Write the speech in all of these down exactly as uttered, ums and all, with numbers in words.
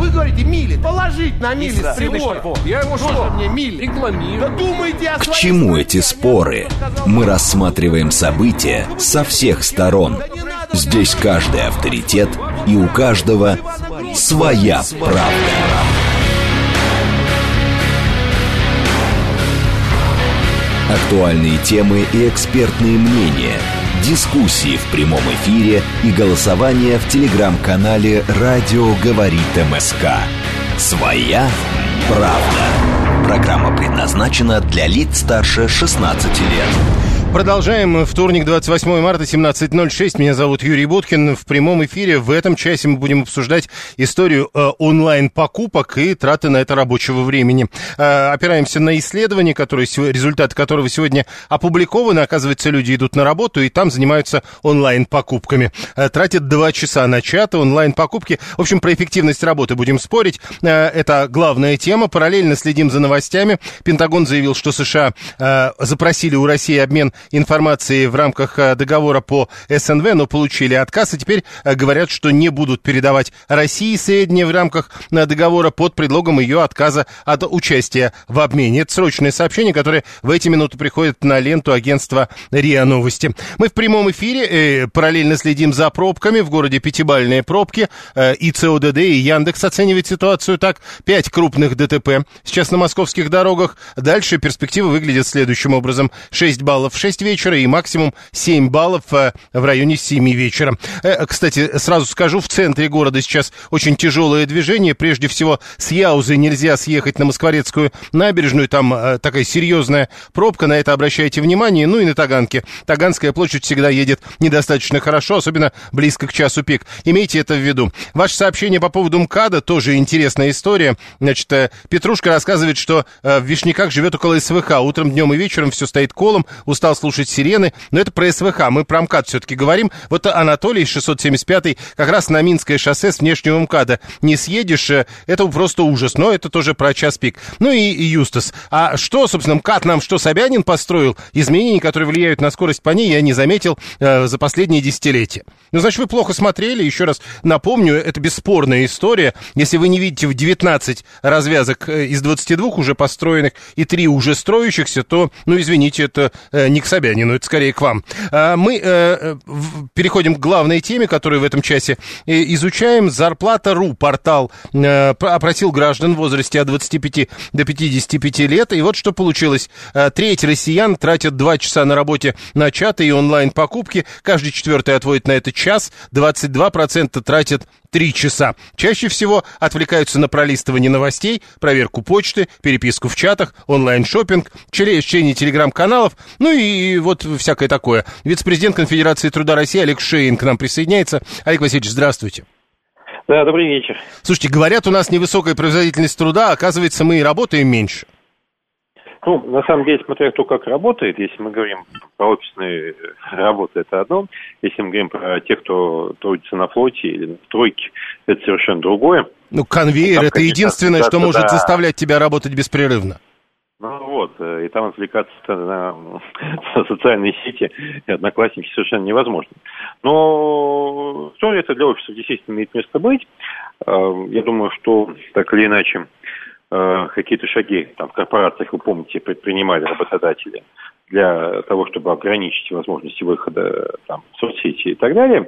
Вы говорите, мили. Положить на мили с прибора. Я ему что? Мне мили. Рекламирую. Да думайте о К своей чему стране, эти а не споры? то, что сказал Мы Путин. рассматриваем события со всех сторон. Здесь каждый авторитет, и у каждого своя правда. Актуальные темы и экспертные мнения, дискуссии в прямом эфире и голосование в телеграм-канале «Радио говорит МСК». Своя правда. Программа предназначена для лиц старше шестнадцати лет. Продолжаем. Вторник, двадцать восьмое марта, семнадцать ноль шесть. Меня зовут Юрий Буткин. В прямом эфире в этом часе мы будем обсуждать историю э, онлайн-покупок и траты на это рабочего времени. Э, опираемся на исследование, которое, результаты которого сегодня опубликованы. Оказывается, люди идут на работу и там занимаются онлайн-покупками. Э, тратят два часа на чаты, онлайн-покупки. В общем, про эффективность работы будем спорить. Э, это главная тема. Параллельно следим за новостями. Пентагон заявил, что США э, запросили у России обмен информации в рамках договора по СНВ, но получили отказ, и теперь говорят, что не будут передавать России сведения в рамках договора под предлогом ее отказа от участия в обмене. Это срочное сообщение, которое в эти минуты приходит на ленту агентства РИА Новости. Мы в прямом эфире, э, параллельно следим за пробками. В городе пятибалльные пробки. Э, и ЦОДД, и Яндекс оценивает ситуацию так. Пять крупных ДТП сейчас на московских дорогах. Дальше перспективы выглядят следующим образом. шесть баллов в шесть вечера и максимум семь баллов в районе семи вечера. Кстати, сразу скажу, в центре города сейчас очень тяжелое движение. Прежде всего, с Яузы нельзя съехать на Москворецкую набережную. Там такая серьезная пробка, на это обращайте внимание. Ну и на Таганке. Таганская площадь всегда едет недостаточно хорошо, особенно близко к часу пик. Имейте это в виду. Ваше сообщение по поводу МКАДа, тоже интересная история. Значит, Петрушка рассказывает, что в Вишняках живет около СВХ. Утром, днем и вечером все стоит колом. Устал слушать сирены, но это про СВХ, мы про МКАД все-таки говорим. Вот Анатолий, шестьсот семьдесят пятый, как раз на Минское шоссе с внешнего МКАДа не съедешь, это просто ужас, но это тоже про час пик. Ну и, и Юстас. А что, собственно, МКАД нам что, Собянин построил? Изменений, которые влияют на скорость по ней, я не заметил э, за последние десятилетия. Ну, значит, вы плохо смотрели, еще раз напомню, это бесспорная история. Если вы не видите в девятнадцать развязок из двадцати двух уже построенных и три уже строящихся, то, ну, извините, это э, не к Собянину, это скорее к вам. Мы э, переходим к главной теме, которую в этом часе изучаем. Зарплата.ру портал э, опросил граждан в возрасте от двадцати пяти до пятидесяти пяти лет. И вот что получилось. Треть россиян тратят два часа на работе на чаты и онлайн-покупки. Каждый четвертый отводит на это час. двадцать два процента тратят три часа. Чаще всего отвлекаются на пролистывание новостей, проверку почты, переписку в чатах, онлайн-шоппинг, чтение телеграм-каналов, ну и вот всякое такое. Вице-президент Конфедерации труда России Олег Шейн к нам присоединяется. Олег Васильевич, здравствуйте. Да, добрый вечер. Слушайте, говорят, у нас невысокая производительность труда, а оказывается, мы и работаем меньше. Ну, на самом деле, смотря кто как работает, если мы говорим про офисные работы, это одно. Если мы говорим про тех, кто трудится на флоте или на стройке, это совершенно другое. Ну, конвейер, там, это конечно, единственное, что да, может да. заставлять тебя работать беспрерывно. Ну вот, и там отвлекаться на социальные сети и одноклассники совершенно невозможно. Но все это для офисов действительно имеет место быть. Я думаю, что так или иначе какие-то шаги там, в корпорациях, вы помните, предпринимали работодатели для того, чтобы ограничить возможности выхода там, в соцсети и так далее.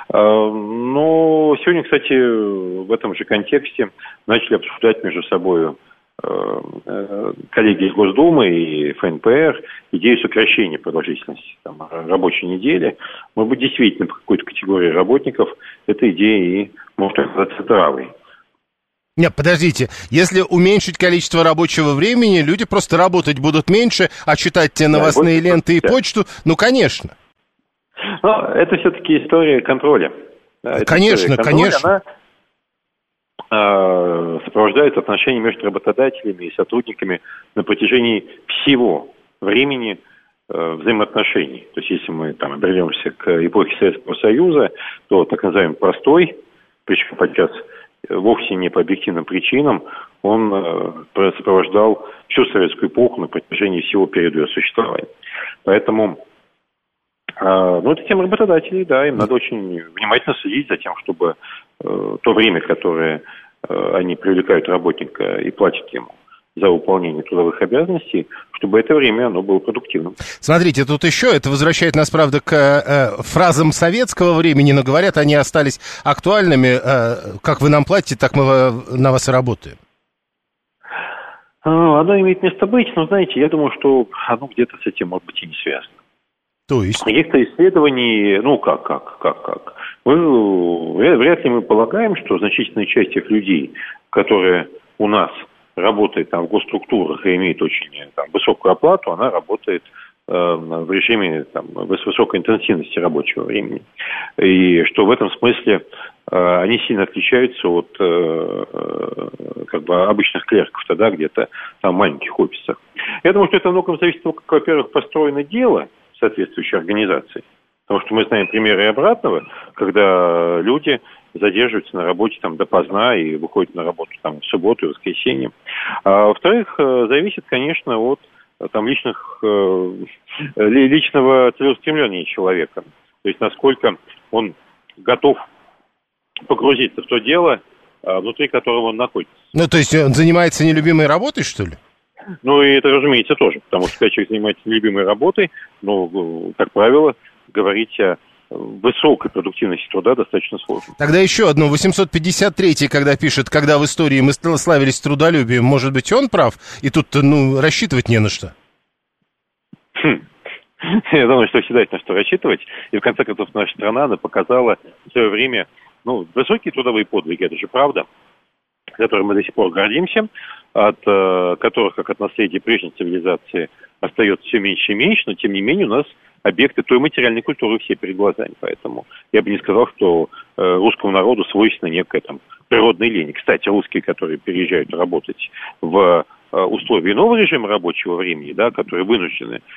Но сегодня, кстати, в этом же контексте начали обсуждать между собой коллеги из Госдумы и ФНПР идею сокращения продолжительности там, рабочей недели. Может быть, действительно, по какой-то категории работников эта идея и может оказаться здравой. Нет, подождите, если уменьшить количество рабочего времени, люди просто работать будут меньше, а читать те новостные да, ленты и да. почту, ну, конечно. Но это все-таки история контроля. Да, конечно, история контроля, конечно. Она э, сопровождает отношения между работодателями и сотрудниками на протяжении всего времени э, взаимоотношений. То есть, если мы там обернемся к эпохе Советского Союза, то так называемый простой, причем подчас вовсе не по объективным причинам, он э, сопровождал всю советскую эпоху на протяжении всего периода ее существования. Поэтому, э, ну, это тема работодателей, да, им надо очень внимательно следить за тем, чтобы э, то время, которое они привлекают работника и платят ему за выполнение трудовых обязанностей, чтобы это время оно было продуктивным. Смотрите, тут еще это возвращает нас, правда, к э, фразам советского времени, но говорят, они остались актуальными. Э, как вы нам платите, так мы на вас и работаем. Оно имеет место быть, но, знаете, я думаю, что оно где-то с этим, может быть, и не связано. То есть? Каких-то исследований, ну как, как, как, как. Мы, вряд ли мы полагаем, что значительная часть тех людей, которые у нас работает там в госструктурах и имеет очень там, высокую оплату, она работает э, в режиме там, с высокой интенсивностью рабочего времени. И что в этом смысле э, они сильно отличаются от э, как бы обычных клерков тогда где-то там в маленьких офисах. Я думаю, что это многом зависит от того, как, во-первых, построено дело соответствующей организации. Потому что мы знаем примеры и обратного, когда люди задерживаются на работе там допоздна и выходят на работу там в субботу и воскресенье. А во-вторых, зависит, конечно, от там личных личного целеустремления человека. То есть насколько он готов погрузиться в то дело, внутри которого он находится. Ну, то есть он занимается нелюбимой работой, что ли? Ну, и это, разумеется, тоже. Потому что когда человек занимается нелюбимой работой, ну, как правило, говорить о высокой продуктивности труда достаточно сложно. Тогда еще одно. восемьсот пятьдесят третий, когда пишет, когда в истории мы славились трудолюбием, может быть, он прав? И тут, ну, рассчитывать не на что. Хм. Я думаю, что всегда есть на что рассчитывать. И, в конце концов, наша страна, она показала в свое время, ну, высокие трудовые подвиги, это же правда, которым мы до сих пор гордимся, от э, которых, как от наследия прежней цивилизации, остается все меньше и меньше, но, тем не менее, у нас объекты той материальной культуры все перед глазами. Поэтому я бы не сказал, что э, русскому народу свойственна некая там природная лень. Кстати, русские, которые переезжают работать в э, условия нового режима рабочего времени, да, которые вынуждены э,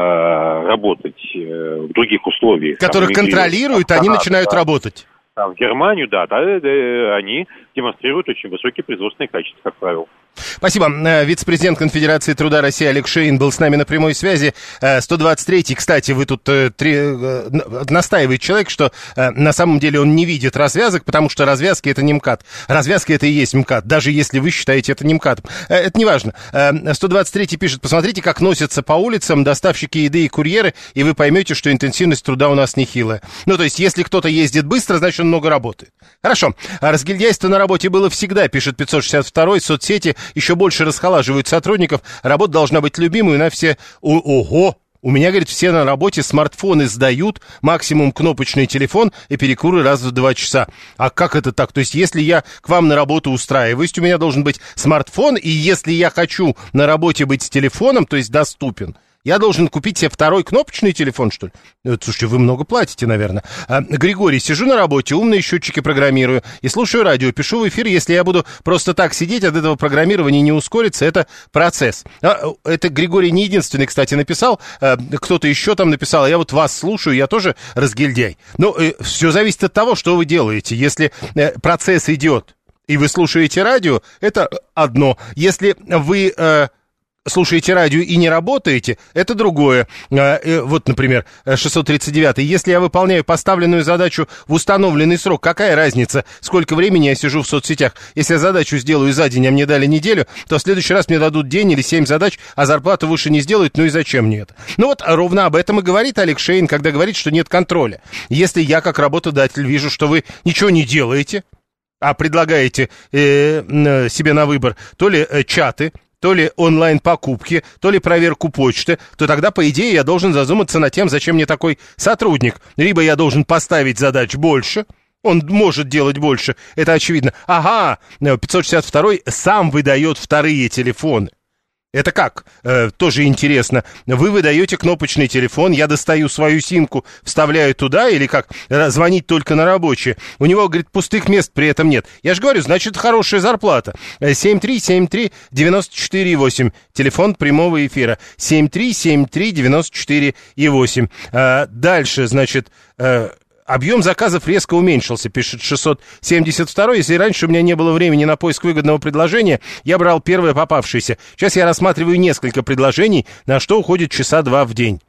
работать э, в других условиях. Которых там, контролируют, они Канада, начинают да, работать. Там, в Германию, да, да, да, они демонстрируют очень высокие производственные качества, как правило. Спасибо. Вице-президент Конфедерации труда России Олег Шейн был с нами на прямой связи. сто двадцать третий, кстати, вы тут три, настаивает человек, что на самом деле он не видит развязок, потому что развязки это не МКАД. Развязки это и есть МКАД, даже если вы считаете это не МКАДом. Это не важно. сто двадцать третий пишет, посмотрите, как носятся по улицам доставщики еды и курьеры, и вы поймете, что интенсивность труда у нас нехилая. Ну, то есть, если кто-то ездит быстро, значит, он много работает. Хорошо. Разгильдяйство на работе было всегда, пишет пятьсот шестьдесят второй, соцсети еще больше расхолаживают сотрудников, работа должна быть любимой, на все... О, ого! У меня, говорит, все на работе смартфоны сдают, максимум кнопочный телефон и перекуры раз в два часа. А как это так? То есть, если я к вам на работу устраиваюсь, у меня должен быть смартфон, и если я хочу на работе быть с телефоном, то есть доступен, я должен купить себе второй кнопочный телефон, что ли? Слушайте, вы много платите, наверное. А, Григорий, сижу на работе, умные счетчики программирую и слушаю радио, пишу в эфир. Если я буду просто так сидеть, от этого программирования не ускорится, это процесс. А, это Григорий не единственный, кстати, написал. А, кто-то еще там написал. Я вот вас слушаю, я тоже разгильдяй. Ну, э, все зависит от того, что вы делаете. Если э, процесс идет, и вы слушаете радио, это одно. Если вы... Э, слушаете радио и не работаете, это другое. Вот, например, шестьсот тридцать девятый. Если я выполняю поставленную задачу в установленный срок, какая разница, сколько времени я сижу в соцсетях? Если я задачу сделаю за день, а мне дали неделю, то в следующий раз мне дадут день или семь задач, а зарплату выше не сделают, ну и зачем мне это? Ну вот ровно об этом и говорит Олег Шейн, когда говорит, что нет контроля. Если я, как работодатель, вижу, что вы ничего не делаете, а предлагаете э, себе на выбор то ли э, чаты, то ли онлайн-покупки, то ли проверку почты, то тогда, по идее, я должен задуматься над тем, зачем мне такой сотрудник. Либо я должен поставить задач больше, он может делать больше, это очевидно. Ага, пятьсот шестьдесят второй сам выдает вторые телефоны. Это как? Э, тоже интересно. Вы выдаете кнопочный телефон, я достаю свою симку, вставляю туда, или как? Звонить только на рабочие. У него, говорит, пустых мест при этом нет. Я же говорю, значит, хорошая зарплата. семь три семь три девять четыре восемь. Телефон прямого эфира. семь три семь три девять четыре восемь. Э, дальше, значит... Э, объем заказов резко уменьшился, пишет шестьсот семьдесят второй. Если раньше у меня не было времени на поиск выгодного предложения, я брал первое попавшееся. Сейчас я рассматриваю несколько предложений, на что уходит часа два в день.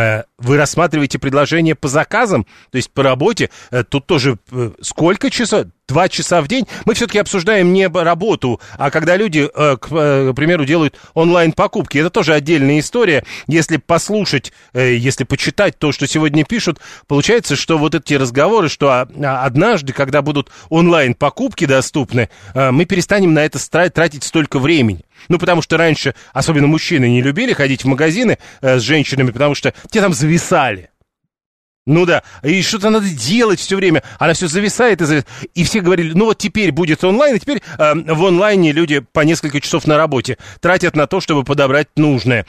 Вы рассматриваете предложения по заказам, то есть по работе. Тут тоже сколько часов? два часа в день. Мы все-таки обсуждаем не работу, а когда люди, к примеру, делают онлайн-покупки. Это тоже отдельная история. Если послушать, если почитать то, что сегодня пишут, получается, что вот эти разговоры, что однажды, когда будут онлайн-покупки доступны, мы перестанем на это тратить столько времени. Ну, потому что раньше, особенно мужчины, не любили ходить в магазины с женщинами, потому что те там зависали. Ну да, и что-то надо делать все время, она все зависает и зависает. И все говорили, ну вот теперь будет онлайн, и теперь э, в онлайне люди по несколько часов на работе тратят на то, чтобы подобрать нужное.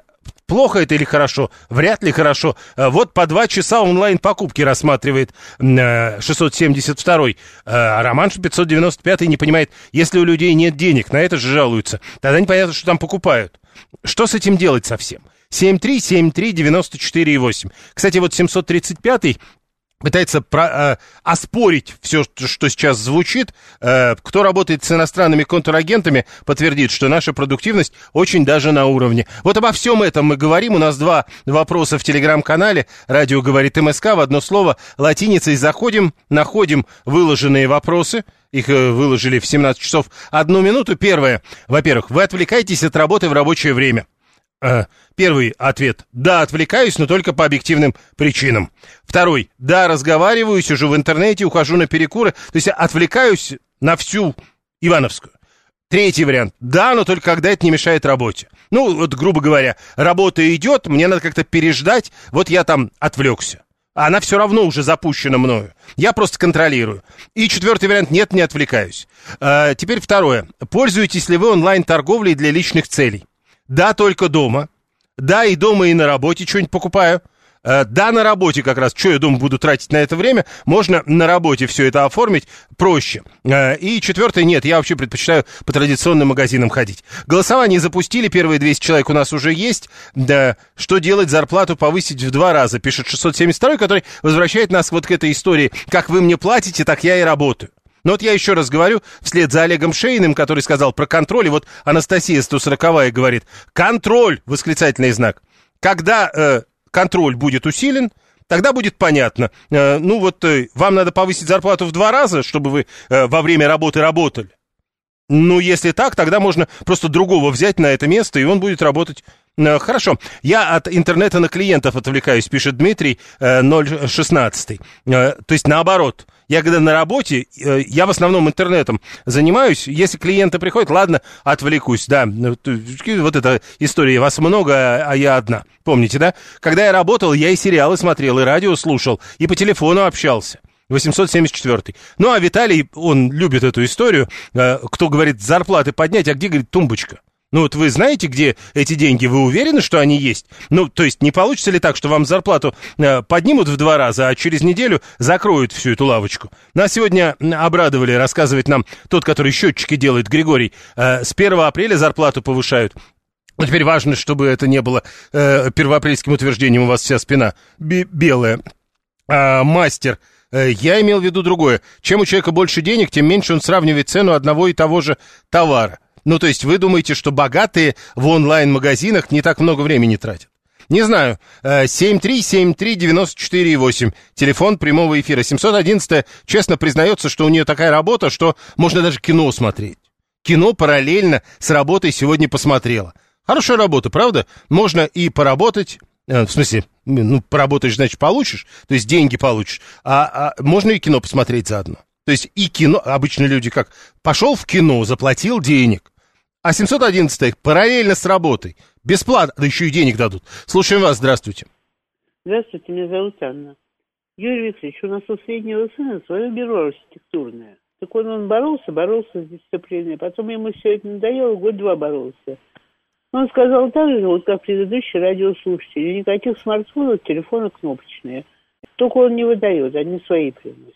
Плохо это или хорошо? Вряд ли хорошо. Вот по два часа онлайн-покупки рассматривает э, шестьсот семьдесят второй. А Роман пятьсот девяносто пятый не понимает, если у людей нет денег, на это же жалуются. Тогда непонятно, что там покупают. Что с этим делать совсем? семь три семь три девяносто четыре восемь. Кстати, вот семьсот тридцать пятый пытается про, э, оспорить все, что сейчас звучит. Э, кто работает с иностранными контрагентами, подтвердит, что наша продуктивность очень даже на уровне. Вот обо всем этом мы говорим. У нас два вопроса в телеграм-канале. Радио говорит МСК. В одно слово латиницей заходим, находим выложенные вопросы. Их выложили в семнадцать часов одну минуту. Первое. Во-первых, вы отвлекаетесь от работы в рабочее время. Первый ответ. Да, отвлекаюсь, но только по объективным причинам. Второй. Да, разговариваю, сижу в интернете, ухожу на перекуры. То есть отвлекаюсь на всю Ивановскую. Третий вариант. Да, но только когда это не мешает работе. Ну, вот, грубо говоря, работа идет, мне надо как-то переждать, вот я там отвлекся. А она все равно уже запущена мною. Я просто контролирую. И четвертый вариант. Нет, не отвлекаюсь. А, теперь второе. Пользуетесь ли вы онлайн-торговлей для личных целей? Да, только дома. Да, и дома, и на работе что-нибудь покупаю. Э, да, на работе как раз. Что я дома буду тратить на это время? Можно на работе все это оформить проще. Э, и четвертое, нет, я вообще предпочитаю по традиционным магазинам ходить. Голосование запустили, первые двести человек у нас уже есть. Да, что делать, зарплату повысить в два раза, пишет шестьсот семьдесят второй, который возвращает нас вот к этой истории. Как вы мне платите, так я и работаю. Но вот я еще раз говорю, вслед за Олегом Шейным, который сказал про контроль, и вот Анастасия сто сороковая говорит, контроль, восклицательный знак. Когда э, контроль будет усилен, тогда будет понятно. Э, ну вот э, вам надо повысить зарплату в два раза, чтобы вы э, во время работы работали. Ну, если так, тогда можно просто другого взять на это место, и он будет работать. Хорошо. Я от интернета на клиентов отвлекаюсь, пишет Дмитрий, ноль шестнадцать. То есть наоборот. Я когда на работе, я в основном интернетом занимаюсь. Если клиенты приходят, ладно, отвлекусь, да. Вот эта история, вас много, а я одна. Помните, да? Когда я работал, я и сериалы смотрел, и радио слушал, и по телефону общался. восемьсот семьдесят четвёртый. Ну, а Виталий, он любит эту историю. Кто говорит, зарплаты поднять, а где, говорит, тумбочка? Ну, вот вы знаете, где эти деньги? Вы уверены, что они есть? Ну, то есть не получится ли так, что вам зарплату э, поднимут в два раза, а через неделю закроют всю эту лавочку? Нас сегодня обрадовали, рассказывает нам тот, который счетчики делает, Григорий. Э, с первого апреля зарплату повышают. Но теперь важно, чтобы это не было э, первоапрельским утверждением, у вас вся спина бе- белая. А, мастер. Э, я имел в виду другое. Чем у человека больше денег, тем меньше он сравнивает цену одного и того же товара. Ну, то есть вы думаете, что богатые в онлайн-магазинах не так много времени тратят? Не знаю. семь три семь три девяносто четыре восемь. Телефон прямого эфира. семьсот одиннадцать честно признается, что у нее такая работа, что можно даже кино смотреть. Кино параллельно с работой сегодня посмотрела. Хорошая работа, правда? Можно и поработать... В смысле, ну, поработаешь, значит, получишь. То есть деньги получишь. А, а можно и кино посмотреть заодно. То есть и кино... Обычно люди как? Пошел в кино, заплатил денег. А семьсот одиннадцать параллельно с работой. Бесплатно, да еще и денег дадут. Слушаем вас, здравствуйте. Здравствуйте, меня зовут Анна. Юрий Викторович, у нас у среднего сына свое бюро архитектурное. Так он, он боролся, боролся с дисциплиной. Потом ему все это надоело, год-два боролся. Он сказал так же, вот как предыдущий радиослушатель. Никаких смартфонов, телефоны кнопочные. Только он не выдает, они свои приносят.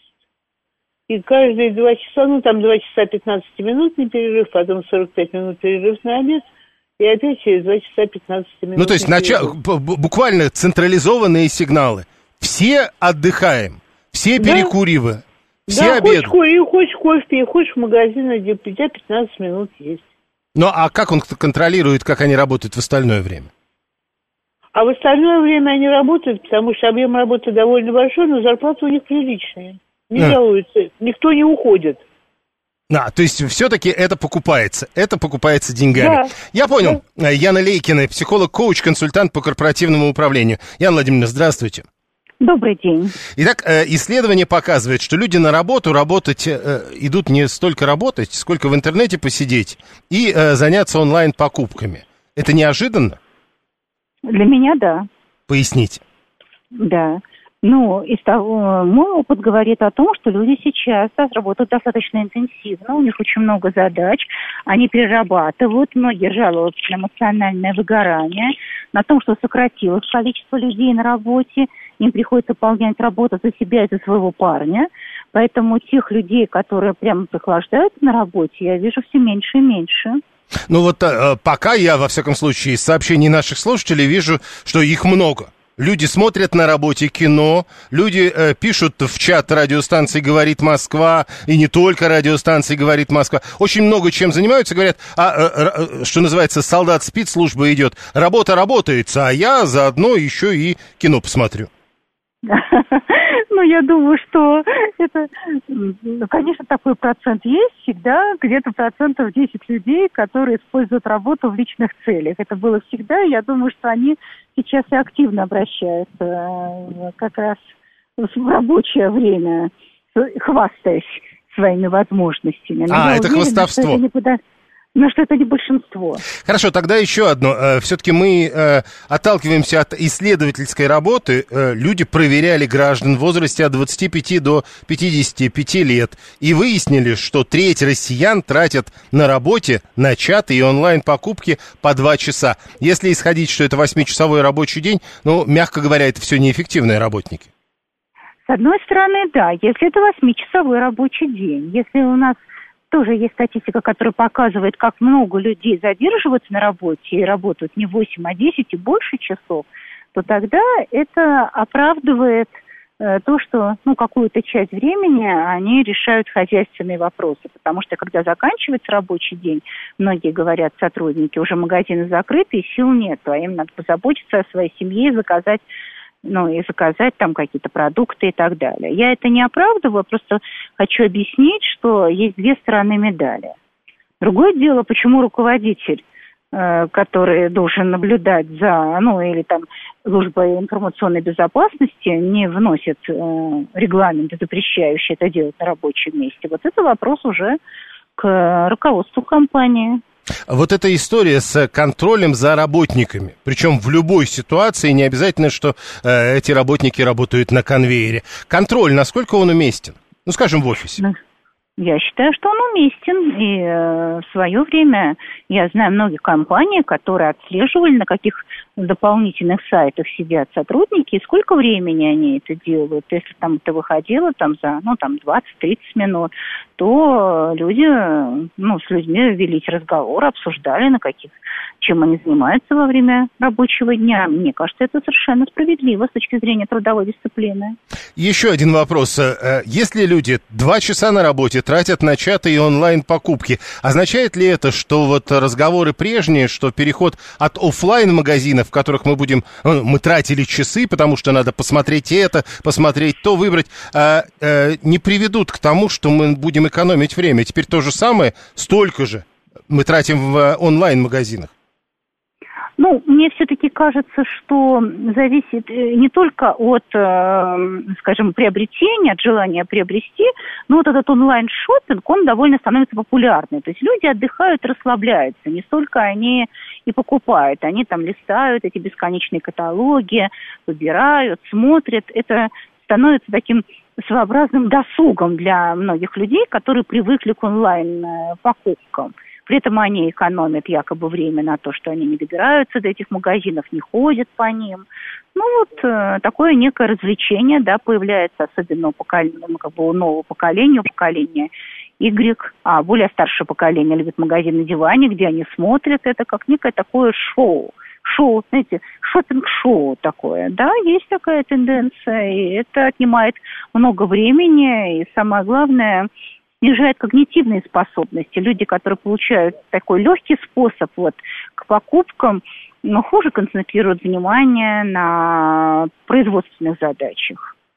И каждые два часа, ну там два часа пятнадцатиминутный перерыв, потом сорок пять минут перерыв на обед, и опять через два часа пятнадцать минут. Ну то есть начало, буквально централизованные сигналы. Все отдыхаем, все да? перекуриваем, все да, обедают. Хочешь, хочешь кофе пей, хочешь в магазин, где у тебя пятнадцать минут есть. Ну а как он контролирует, как они работают в остальное время? А в остальное время они работают, потому что объем работы довольно большой, но зарплата у них приличная. не А. жалуются, никто не уходит. А, то есть все-таки это покупается, это покупается деньгами. Да. Я понял. Да. Яна Лейкина, психолог-коуч, консультант по корпоративному управлению. Яна Владимировна, здравствуйте. Добрый день. Итак, исследование показывает, что люди на работу работать идут не столько работать, сколько в интернете посидеть и заняться онлайн-покупками. Это неожиданно? Для меня, да. Поясните. Да. Ну, из того, мой опыт говорит о том, что люди сейчас да, работают достаточно интенсивно, у них очень много задач, они перерабатывают, многие жалуются на эмоциональное выгорание, на том, что сократилось количество людей на работе, им приходится выполнять работу за себя и за своего парня, поэтому тех людей, которые прямо прохлаждаются на работе, я вижу все меньше и меньше. Ну вот пока я, во всяком случае, из сообщений наших слушателей вижу, что их много. Люди смотрят на работе кино, люди э, пишут в чат радиостанции «Говорит Москва», и не только радиостанции «Говорит Москва». Очень много чем занимаются, говорят, а, э, э, что называется, солдат спит, служба идет. Работа работается, а я заодно еще и кино посмотрю. Ну, я думаю, что это, конечно, такой процент есть всегда, где-то процентов десять людей, которые используют работу в личных целях. Это было всегда, я думаю, что они сейчас и активно обращаются как раз в рабочее время, хвастаясь своими возможностями. Но а, я это уверена, хвастовство. Что это не пода... Но что это не большинство. Хорошо, тогда еще одно. Все-таки мы э, отталкиваемся от исследовательской работы. Э, люди проверяли граждан в возрасте от двадцати пяти до пятидесяти пяти лет и выяснили, что треть россиян тратят на работе на чаты и онлайн-покупки по два часа. Если исходить, что это восьмичасовой рабочий день, ну, мягко говоря, это все неэффективные работники. С одной стороны, да, если это восьмичасовой рабочий день, если у нас тоже есть статистика, которая показывает, как много людей задерживаются на работе и работают не восемь, а десять и больше часов, то тогда это оправдывает э, то, что ну, какую-то часть времени они решают хозяйственные вопросы. Потому что, когда заканчивается рабочий день, многие говорят, сотрудники, уже магазины закрыты и сил нет, а им надо позаботиться о своей семье и заказать ну, и заказать там какие-то продукты и так далее. Я это не оправдываю, просто хочу объяснить, что есть две стороны медали. Другое дело, почему руководитель, э, который должен наблюдать за, ну, или там служба информационной безопасности не вносит э, регламенты, запрещающие это делать на рабочем месте. Вот это вопрос уже к руководству компании. Вот эта история с контролем за работниками, причем в любой ситуации, не обязательно, что э, эти работники работают на конвейере. Контроль, насколько он уместен? Ну, скажем, в офисе. Я считаю, что он уместен. И э, в свое время я знаю многих компаний, которые отслеживали, на каких дополнительных сайтах сидят сотрудники, и сколько времени они это делают. Если там это выходило там, за ну, там, двадцать-тридцать минут, то люди ну, с людьми велись разговор, обсуждали, на каких, чем они занимаются во время рабочего дня. Мне кажется, это совершенно справедливо с точки зрения трудовой дисциплины. Еще один вопрос. Если люди два часа на работе тратят на чаты и онлайн-покупки, означает ли это, что вот разговоры прежние, что переход от офлайн-магазинов, в которых мы будем, мы тратили часы, потому что надо посмотреть это, посмотреть то, выбрать, а, а, не приведут к тому, что мы будем экономить время? Теперь то же самое, столько же мы тратим в онлайн-магазинах. Ну, мне все-таки кажется, что зависит не только от, скажем, приобретения, от желания приобрести, но вот этот онлайн-шоппинг, он довольно становится популярным. То есть люди отдыхают, расслабляются, не столько они и покупают. Они там листают эти бесконечные каталоги, выбирают, смотрят. Это становится таким своеобразным досугом для многих людей, которые привыкли к онлайн-покупкам. При этом они экономят якобы время на то, что они не добираются до этих магазинов, не ходят по ним. Ну вот э, такое некое развлечение, да, появляется, особенно у поколения, ну, как бы у нового поколения, у поколения Y, а более старшее поколение любит магазин на диване, где они смотрят это как некое такое шоу. Шоу, знаете, шоппинг-шоу такое, да, есть такая тенденция, и это отнимает много времени, и самое главное, снижает когнитивные способности. Люди, которые получают такой легкий способ вот, к покупкам, но хуже концентрируют внимание на производственных задачах.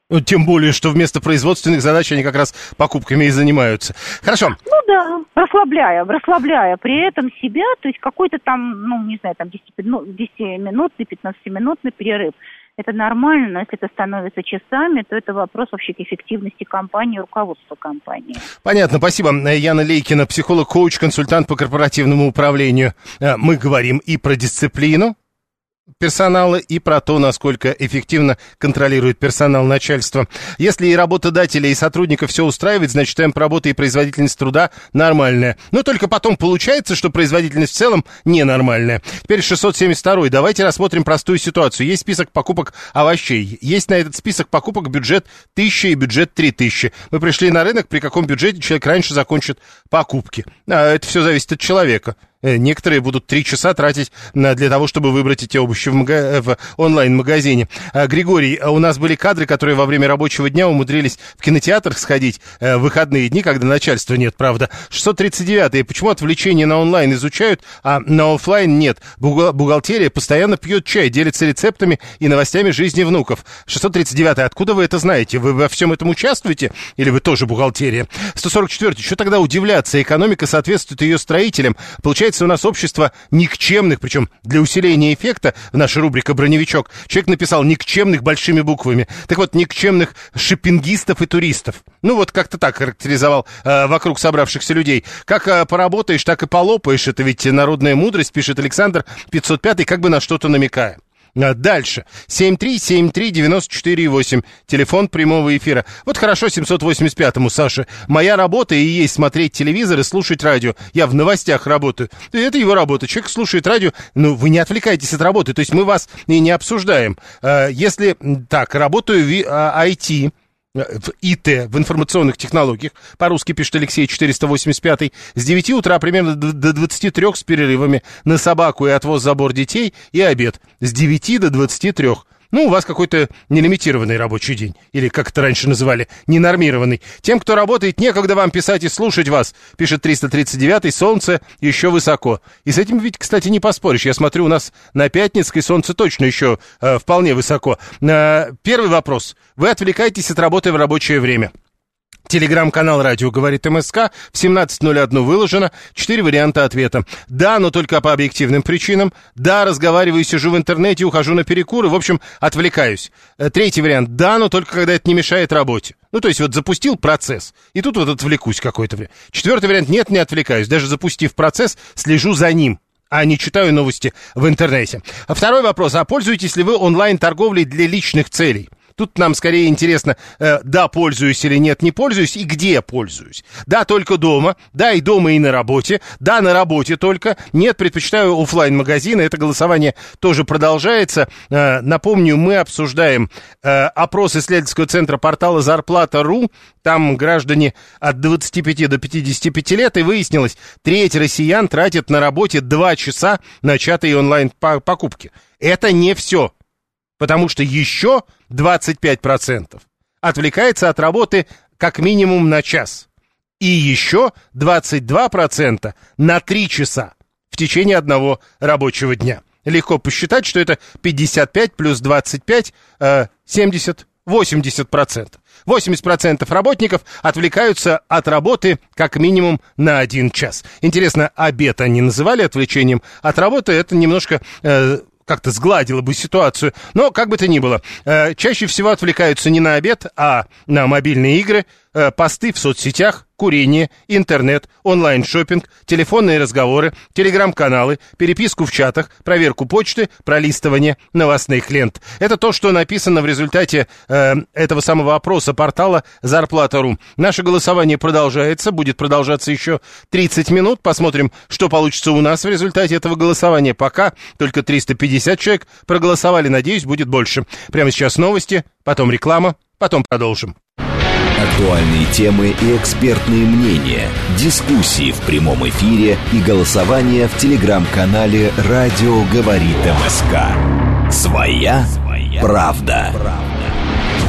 Ну, тем более, что вместо производственных задач они как раз покупками и занимаются. Хорошо. Ну да, расслабляя, расслабляя при этом себя, то есть какой-то там, ну, не знаю, там десятиминутный, пятнадцатиминутный перерыв. Это нормально, но если это становится часами, то это вопрос вообще к эффективности компании, руководства компании. Понятно, спасибо. Яна Лейкина, психолог, коуч, консультант по корпоративному управлению. Мы говорим и про дисциплину персонала, и про то, насколько эффективно контролирует персонал начальства. Если и работодателя, и сотрудников все устраивает, значит, темп работы и производительность труда нормальная. Но только потом получается, что производительность в целом ненормальная. Теперь шестьсот семьдесят второй. Давайте рассмотрим простую ситуацию. Есть список покупок овощей. Есть на этот список покупок бюджет тысяча и бюджет три тысячи. Мы пришли на рынок, при каком бюджете человек раньше закончит покупки. А это все зависит от человека. Некоторые будут три часа тратить для того, чтобы выбрать эти овощи в, мага... в онлайн-магазине. Григорий, у нас были кадры, которые во время рабочего дня умудрились в кинотеатр сходить в выходные дни, когда начальства нет, правда. шестьсот тридцать девятый. Почему отвлечение на онлайн изучают, а на офлайн нет? Бухгалтерия постоянно пьет чай, делится рецептами и новостями жизни внуков. шестьсот тридцать девятый. Откуда вы это знаете? Вы во всем этом участвуете? Или вы тоже бухгалтерия? сто сорок четвёртый. Что тогда удивляться? Экономика соответствует ее строителям. Получается, у нас общество никчемных, причем для усиления эффекта, в наша рубрика «Броневичок», человек написал «никчемных» большими буквами. Так вот, никчемных шопингистов и туристов. Ну, вот как-то так характеризовал э, вокруг собравшихся людей. Как э, поработаешь, так и полопаешь. Это ведь народная мудрость, пишет Александр пятьсот пятый, как бы на что-то намекая. Дальше. семь три семь три девять четыре восемь. Телефон прямого эфира. Вот хорошо семьсот восемьдесят пятому, Саша. Моя работа и есть смотреть телевизор и слушать радио. Я в новостях работаю. Это его работа. Человек слушает радио. Ну, вы не отвлекайтесь от работы. То есть мы вас и не обсуждаем. Если так, работаю в ай ти, в ИТ, в информационных технологиях, по-русски пишет Алексей четыреста восемьдесят пятый, с девяти утра примерно до двадцати трёх с перерывами на собаку и отвоз забор детей и обед. С девяти до двадцати трёх. Ну, у вас какой-то нелимитированный рабочий день. Или, как это раньше называли, ненормированный. Тем, кто работает, некогда вам писать и слушать вас, пишет триста тридцать девятый, солнце еще высоко. И с этим ведь, кстати, не поспоришь. Я смотрю, у нас на Пятницкой солнце точно еще э, вполне высоко. Э, первый вопрос. Вы отвлекаетесь от работы в рабочее время. Телеграм-канал «Радио говорит МСК», в семнадцать ноль один выложено, четыре варианта ответа. Да, но только по объективным причинам. Да, разговариваю, сижу в интернете, ухожу на перекуры, в общем, отвлекаюсь. Третий вариант. Да, но только когда это не мешает работе. Ну, то есть вот запустил процесс, и тут вот отвлекусь какое-то время. Четвертый вариант. Нет, не отвлекаюсь. Даже запустив процесс, слежу за ним, а не читаю новости в интернете. А второй вопрос. А пользуетесь ли вы онлайн-торговлей для личных целей? Тут нам скорее интересно, э, да, пользуюсь или нет, не пользуюсь, и где пользуюсь. Да, только дома, да, и дома, и на работе, да, на работе только, нет, предпочитаю офлайн-магазины, это голосование тоже продолжается. Э, напомню, мы обсуждаем э, опрос исследовательского центра портала зарплата точка ру, там граждане от двадцати пяти до пятидесяти пяти лет, и выяснилось, треть россиян тратит на работе два часа начатой онлайн-покупки. Это не все. Потому что еще двадцать пять процентов отвлекается от работы как минимум на час. И еще двадцать два процента на три часа в течение одного рабочего дня. Легко посчитать, что это пятьдесят пять плюс двадцать пять, семьдесят, восемьдесят процентов. восемьдесят процентов работников отвлекаются от работы как минимум на один час. Интересно, обед они называли отвлечением от работы? Это немножко... Э, как-то сгладило бы ситуацию, но как бы то ни было, э, чаще всего отвлекаются не на обед, а на мобильные игры, э, посты в соцсетях, курение, интернет, онлайн-шоппинг, телефонные разговоры, телеграм-каналы, переписку в чатах, проверку почты, пролистывание новостных лент. Это то, что написано в результате э, этого самого опроса портала зарплата точка ру. Наше голосование продолжается, будет продолжаться еще тридцать минут. Посмотрим, что получится у нас в результате этого голосования. Пока только триста пятьдесят человек проголосовали, надеюсь, будет больше. Прямо сейчас новости, потом реклама, потом продолжим. Актуальные темы и экспертные мнения, дискуссии в прямом эфире и голосование в телеграм-канале «Радио говорит МСК». Своя правда.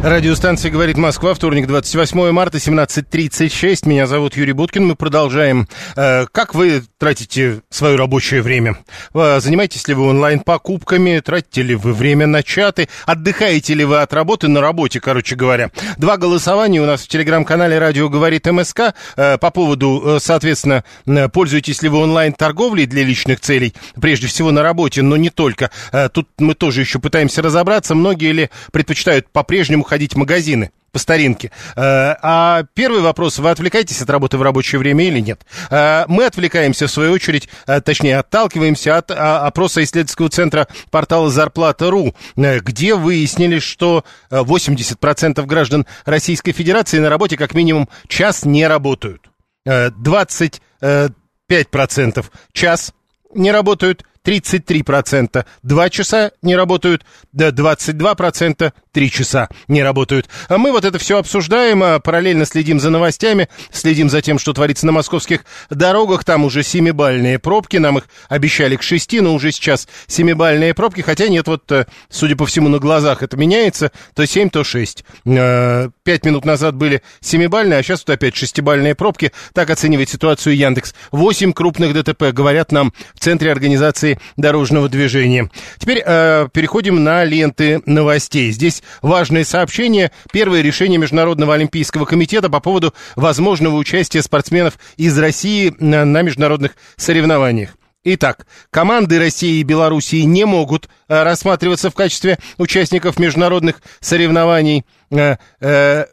Радиостанция «Говорит Москва», вторник, двадцать восьмое марта, семнадцать тридцать шесть. Меня зовут Юрий Буткин. Мы продолжаем. Как вы тратите свое рабочее время? Занимаетесь ли вы онлайн-покупками? Тратите ли вы время на чаты? Отдыхаете ли вы от работы на работе, короче говоря? Два голосования у нас в телеграм-канале «Радио говорит МСК» по поводу, соответственно, пользуетесь ли вы онлайн-торговлей для личных целей, прежде всего на работе, но не только. Тут мы тоже еще пытаемся разобраться, многие ли предпочитают по-прежнему ходить в магазины по старинке. А первый вопрос: вы отвлекаетесь от работы в рабочее время или нет? Мы отвлекаемся, в свою очередь, точнее, отталкиваемся от опроса исследовательского центра портала зарплата точка ру, где выяснили, что восемьдесят процентов граждан Российской Федерации на работе как минимум час не работают. двадцать пять процентов час не работают, тридцать три процента два часа не работают, двадцать два процента три часа не работают. А мы вот это все обсуждаем, а параллельно следим за новостями, следим за тем, что творится на московских дорогах. Там уже семибальные пробки, нам их обещали к шести, но уже сейчас семибальные пробки, хотя нет, вот, судя по всему, на глазах это меняется, то семь, то шесть. Пять минут назад были семибальные, а сейчас вот опять шестибальные пробки. Так оценивает ситуацию Яндекс. Восемь крупных ДТП, говорят нам в Центре организации дорожного движения. Теперь э, переходим на ленты новостей. Здесь важное сообщение. Первое решение Международного олимпийского комитета по поводу возможного участия спортсменов из России на, на международных соревнованиях. Итак, команды России и Белоруссии не могут э, рассматриваться в качестве участников международных соревнований. Э, э,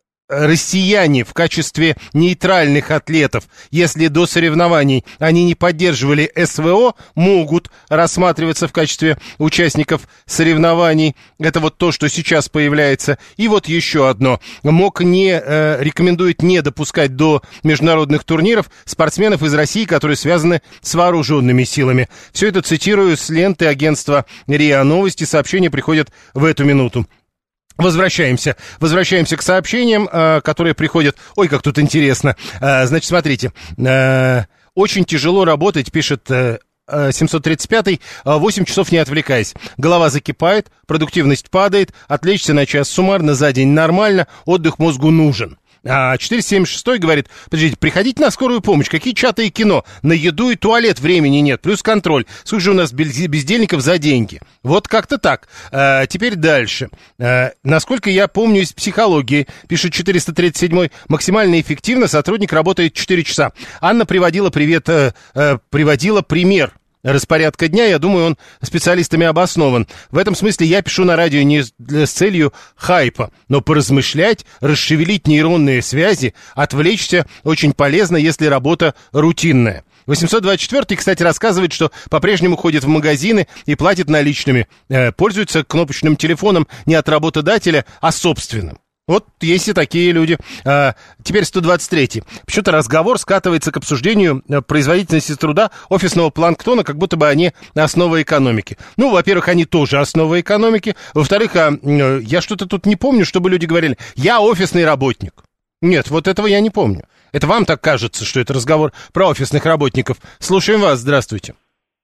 Россияне в качестве нейтральных атлетов, если до соревнований они не поддерживали СВО, могут рассматриваться в качестве участников соревнований. Это вот то, что сейчас появляется. И вот еще одно. МОК не, э, рекомендует не допускать до международных турниров спортсменов из России, которые связаны с вооруженными силами. Все это цитирую с ленты агентства РИА Новости. Сообщения приходят в эту минуту. Возвращаемся. Возвращаемся к сообщениям, э, которые приходят. Ой, как тут интересно. Э, значит, смотрите. Э, очень тяжело работать, пишет э, семьсот тридцать пятый, восемь часов не отвлекаясь. Голова закипает, продуктивность падает, отвлечься на час суммарно, за день нормально, отдых мозгу нужен. А четыреста семьдесят шесть говорит: подождите, приходите на скорую помощь, какие чаты и кино, на еду и туалет времени нет, плюс контроль, сколько же у нас бездельников за деньги. Вот как-то так. А, теперь дальше. А, насколько я помню из психологии, пишет четыреста тридцать семь, максимально эффективно сотрудник работает четыре часа. Анна приводила, привет, а, а, приводила пример распорядка дня, я думаю, он специалистами обоснован. В этом смысле я пишу на радио не с целью хайпа, но поразмышлять, расшевелить нейронные связи, отвлечься очень полезно, если работа рутинная. восемьсот двадцать четвёртый, кстати, рассказывает, что по-прежнему ходит в магазины и платит наличными, э, пользуется кнопочным телефоном не от работодателя, а собственным. Вот есть и такие люди. А, теперь сто двадцать третий. Почему-то разговор скатывается к обсуждению производительности труда офисного планктона, как будто бы они основа экономики. Ну, во-первых, они тоже основа экономики. Во-вторых, а, я что-то тут не помню, чтобы люди говорили: я офисный работник. Нет, вот этого я не помню. Это вам так кажется, что это разговор про офисных работников. Слушаем вас, здравствуйте.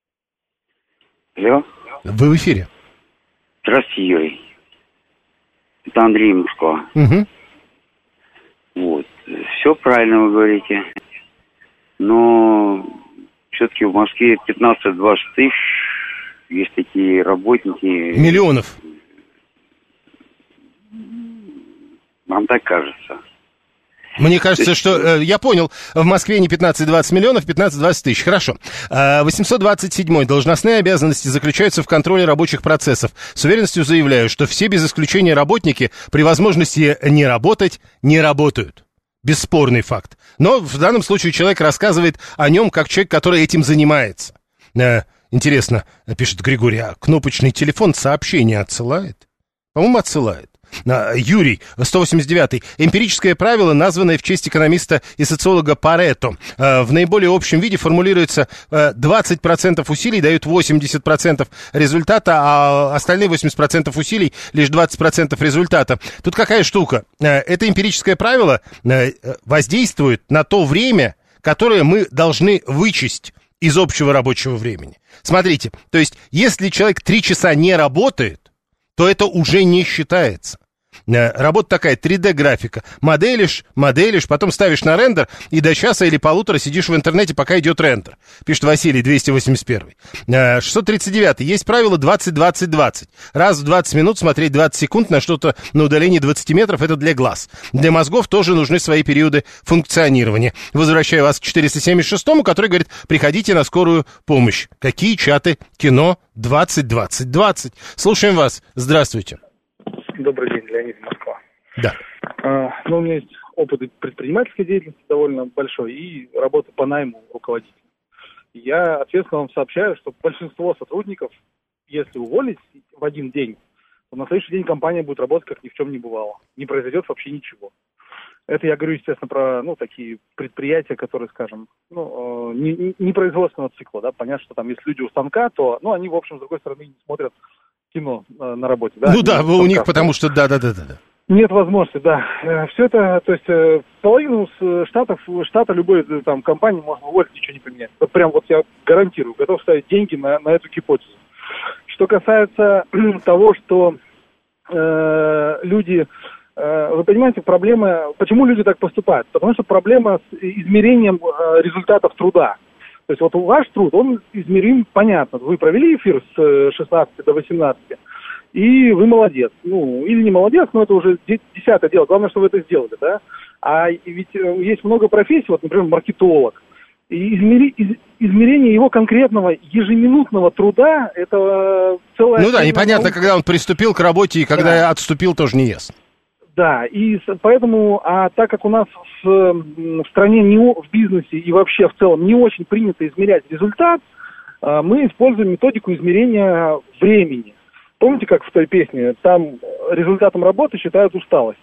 Алло. Вы в эфире. Здравствуйте, Юрий. Это Андрей Москва. Угу. Вот. Все правильно вы говорите. Но все-таки в Москве пятнадцать-двадцать тысяч есть такие работники. Миллионов. Вам так кажется? Мне кажется, что... Э, я понял, в Москве не пятнадцать-двадцать миллионов, пятнадцать-двадцать тысяч. Хорошо. Э, восемьсот двадцать седьмой. Должностные обязанности заключаются в контроле рабочих процессов. С уверенностью заявляю, что все без исключения работники при возможности не работать, не работают. Бесспорный факт. Но в данном случае человек рассказывает о нем как человек, который этим занимается. Э, интересно, пишет Григорий, а кнопочный телефон сообщение отсылает? По-моему, отсылает. Юрий, сто восемьдесят девятый. Эмпирическое правило, названное в честь экономиста и социолога Парето. В наиболее общем виде формулируется: двадцать процентов усилий дают восемьдесят процентов результата, а остальные восемьдесят процентов усилий лишь двадцать процентов результата. Тут какая штука? Это эмпирическое правило воздействует на то время, которое мы должны вычесть из общего рабочего времени. Смотрите, то есть если человек три часа не работает, то это уже не считается. Работа такая, три дэ-графика. Моделишь, моделишь, потом ставишь на рендер, и до часа или полутора сидишь в интернете, пока идет рендер. Пишет Василий, двести восемьдесят первый. шестьсот тридцать девятый. Есть правило двадцать двадцать двадцать. Раз в двадцать минут смотреть двадцать секунд на что-то на удалении двадцать метров, это для глаз. Для мозгов тоже нужны свои периоды функционирования. Возвращаю вас к четыреста семьдесят шестому, который говорит, приходите на скорую помощь. Какие чаты? Кино двадцать двадцать двадцать. Слушаем вас. Здравствуйте. Добрый день, Леонид, Москва. Да. А, ну, у меня есть опыт предпринимательской деятельности довольно большой и работы по найму руководителя. Я ответственно вам сообщаю, что большинство сотрудников, если уволить в один день, то на следующий день компания будет работать, как ни в чем не бывало. Не произойдет вообще ничего. Это я говорю, естественно, про, ну, такие предприятия, которые, скажем, ну, не, не производственного цикла, да, понятно, что там есть люди у станка, то, ну, они, в общем, с другой стороны, не смотрят кино э, на работе, да. Ну да, у них, потому что, да-да-да-да. Нет возможности, да. Все это, то есть, э, половину с штатов, штата любой там компании можно уволить, ничего не поменять. Вот прям вот я гарантирую, готов ставить деньги на, на эту гипотезу. Что касается того, что э, люди... Вы понимаете, проблема, почему люди так поступают? Потому что проблема с измерением результатов труда. То есть вот ваш труд, он измерим, понятно. Вы провели эфир с шестнадцати до восемнадцати, и вы молодец. Ну, или не молодец, но это уже десятое дело. Главное, что вы это сделали, да? А ведь есть много профессий, вот, например, маркетолог. И измери, из, измерение его конкретного ежеминутного труда, это целая... Ну да, непонятно, наука. Когда он приступил к работе и когда да. отступил, тоже не ясно. Да, и поэтому, а так как у нас в, в стране, не, в бизнесе и вообще в целом не очень принято измерять результат, мы используем методику измерения времени. Помните, как в той песне, там результатом работы считают усталость.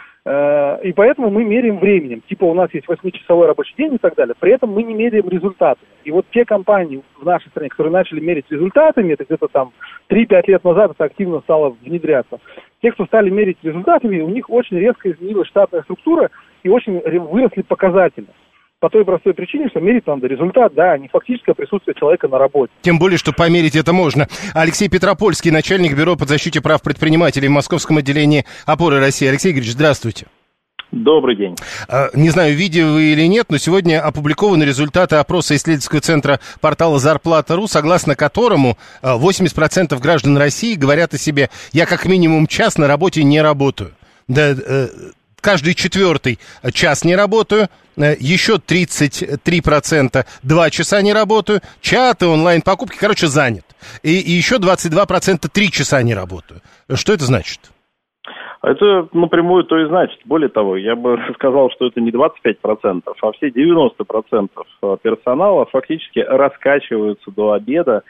И поэтому мы меряем временем. Типа у нас есть восьмичасовой рабочий день и так далее. При этом мы не меряем результаты. И вот те компании в нашей стране, которые начали мерить результатами, это где-то там три-пять лет назад это активно стало внедряться. Те, кто стали мерить результатами, у них очень резко изменилась штатная структура и очень выросли показатели. По той простой причине, что мерить надо результат, да, а не фактическое присутствие человека на работе. Тем более, что померить это можно. Алексей Петропольский, начальник бюро по защите прав предпринимателей в Московском отделении «Опоры России». Алексей Игоревич, здравствуйте. Добрый день. Не знаю, видели вы или нет, но сегодня опубликованы результаты опроса исследовательского центра портала «Зарплата точка ру», согласно которому восемьдесят процентов граждан России говорят о себе: «Я как минимум час на работе не работаю». Да, каждый четвертый час не работаю, еще тридцать три процента два часа не работаю, чаты, онлайн-покупки, короче, занят. И, и еще двадцать два процента три часа не работаю. Что это значит? Это напрямую то и значит. Более того, я бы сказал, что это не двадцать пять процентов, а все девяносто процентов персонала фактически раскачиваются до обеда,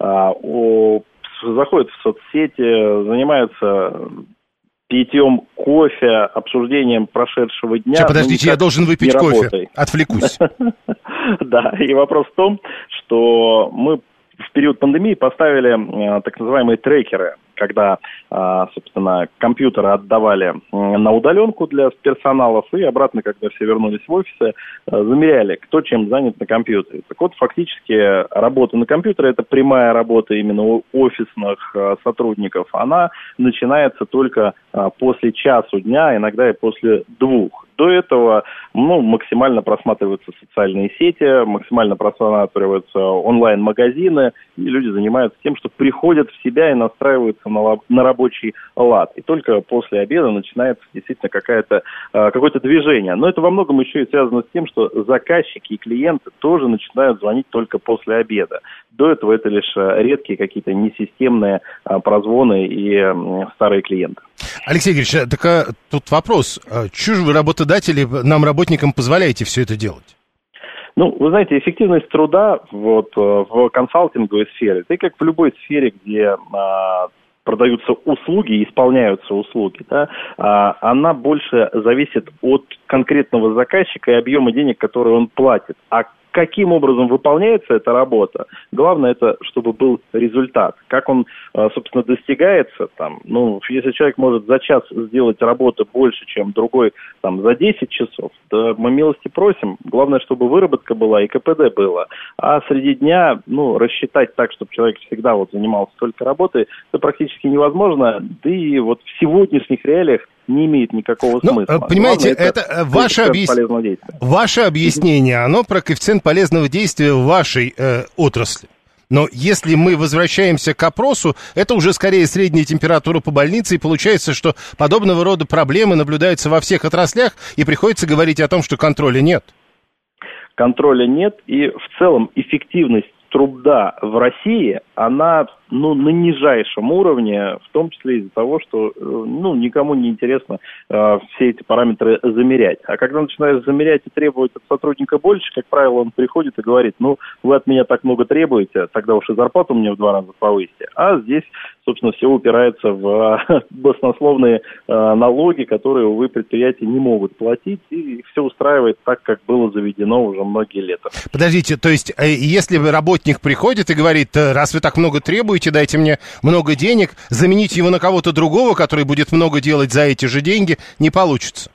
заходят в соцсети, занимаются питьем кофе, обсуждением прошедшего дня. Сейчас, подождите, я должен выпить кофе. Отвлекусь. Да, и вопрос в том, что мы в период пандемии поставили так называемые трекеры, когда, собственно, компьютеры отдавали на удаленку для персоналов и обратно, когда все вернулись в офисы, замеряли, кто чем занят на компьютере. Так вот, фактически работа на компьютере – это прямая работа именно у офисных сотрудников. Она начинается только после часу дня, иногда и после двух. До этого ну, максимально просматриваются социальные сети, максимально просматриваются онлайн-магазины, и люди занимаются тем, что приходят в себя и настраиваются на, на рабочий лад. И только после обеда начинается действительно какая-то, какое-то движение. Но это во многом еще и связано с тем, что заказчики и клиенты тоже начинают звонить только после обеда. До этого это лишь редкие какие-то несистемные прозвоны и старые клиенты. Алексей Игоревич, так а, тут вопрос. Чего же вы, работодатели, нам, работникам, позволяете все это делать? Ну, вы знаете, эффективность труда вот, в консалтинговой сфере, это как в любой сфере, где а, продаются услуги и исполняются услуги, да, а, она больше зависит от конкретного заказчика и объема денег, которые он платит. А каким образом выполняется эта работа, главное это, чтобы был результат. Как он, собственно, достигается, там, ну, если человек может за час сделать работы больше, чем другой, там, за десять часов, да мы милости просим. Главное, чтобы выработка была и ка пэ дэ было. А среди дня, ну, рассчитать так, чтобы человек всегда вот занимался только работой, это практически невозможно. Да и вот в сегодняшних реалиях не имеет никакого ну, смысла. Понимаете, Главное, это, это ваше, объяс... ваше объяснение, оно про коэффициент полезного действия в вашей э, отрасли. Но если мы возвращаемся к опросу, это уже скорее средняя температура по больнице, и получается, что подобного рода проблемы наблюдаются во всех отраслях, и приходится говорить о том, что контроля нет. Контроля нет, и в целом эффективность труда в России, она ну, на нижайшем уровне, в том числе из-за того, что ну, никому не интересно э, все эти параметры замерять. А когда начинаешь замерять и требовать от сотрудника больше, как правило, он приходит и говорит, ну, вы от меня так много требуете, тогда уж и зарплату мне в два раза повысите. А здесь, собственно, все упирается в э, баснословные э, налоги, которые, увы, предприятия не могут платить, и все устраивает так, как было заведено уже многие лета. Подождите, то есть, э, если работник приходит и говорит, раз вы так много требуете, дайте мне много денег, заменить его на кого-то другого, который будет много делать за эти же деньги, не получится.